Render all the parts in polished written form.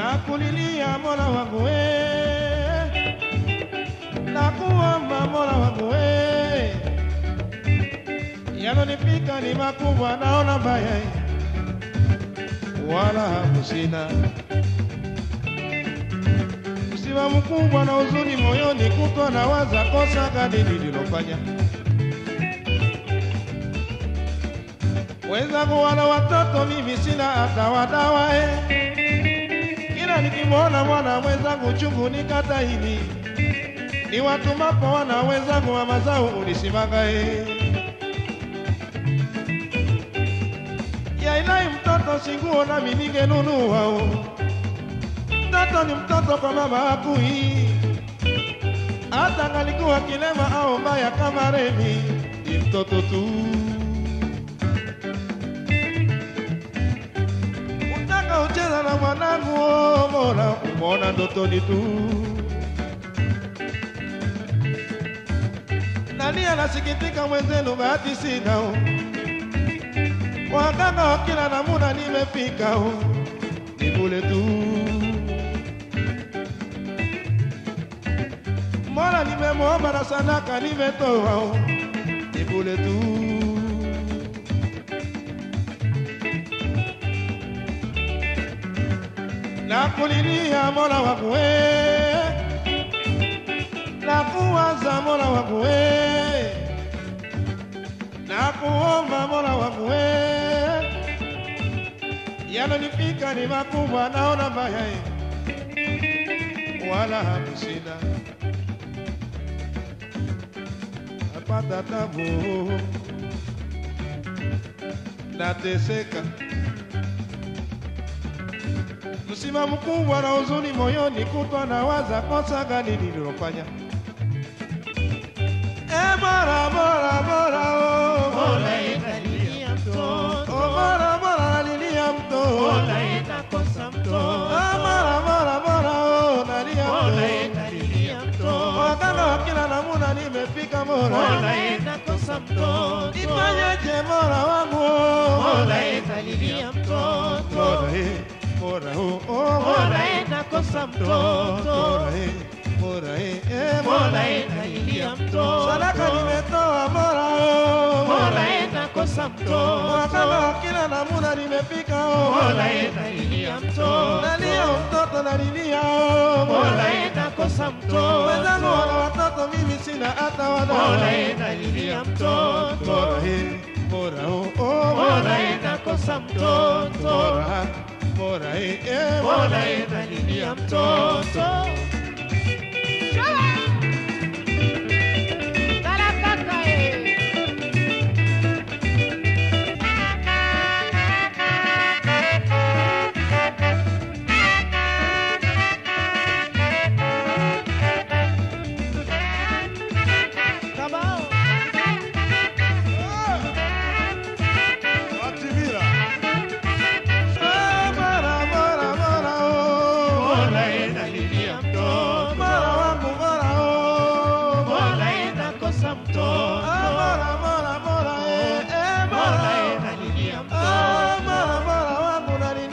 nakulilia Mola wangu we, nakuomba Mola wangu we, yanonifika ni makubwa, naona mbaya wala hamu sina, msiba mkubwa na huzuni moyoni, kutwa na waza kosa gani nililofanya. Wenzangu wana watoto, mimi sina hata wadawa kila nikimwona mwana mwenzangu chungu nikata hili, ni watu mapo wana wenzangu wa mazao unisimanga ya ilai mtoto singuo na minige nunu wao. Mtoto ni mtoto kwa mama hakui, hata ngalikuwa kilema au mbaya kama Remi, ni mtoto tu. Utaka ucheza na mwanangu Mola, umona ndotoni tu. Nani anasikitika mwenzenu bahati sina waganga wa kila namuna nimefika ni bure tu. Mola nimemuomba na sadaka nimetoa ni bure tu. Nakulilia Mola wangu we, nakuwaza Mola wangu we, nakuomba Mola wangu we, yanonifika ni makubwa, naona mbaya wala hamu sina, napata tabu, nateseka, msiba mkubwa na huzuni moyoni, kutwa na waza kosa gani nililofanya. Mola Mola Mola Mola inalilia mtoto, Mola Mola nalilia mtoto, Mola inakosa mtoto, Mola Mola Mola nalia Mola inalilia mtoto, waganga wa kila namuna nimefika Mola, Mola inakosa mtoto, nifanyeje Mola wangu Mola inalilia mtoto, Mola inakosa mtoto, Mola inalilia mtoto, sadaka nimetoa Mola Mola inakosa mtoto, waganga wa kila namuna nimefika Mola inalilia mtoto, nalia mtoto nalilia Mola inakosa mtoto, wenzangu wana watoto, mimi sina hata wadawa. Mola inalilia mtoto, Mola inakosa mtoto, Mola inalilia mtoto.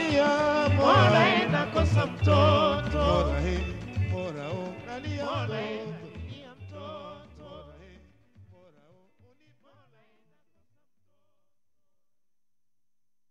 Mtoto, Mola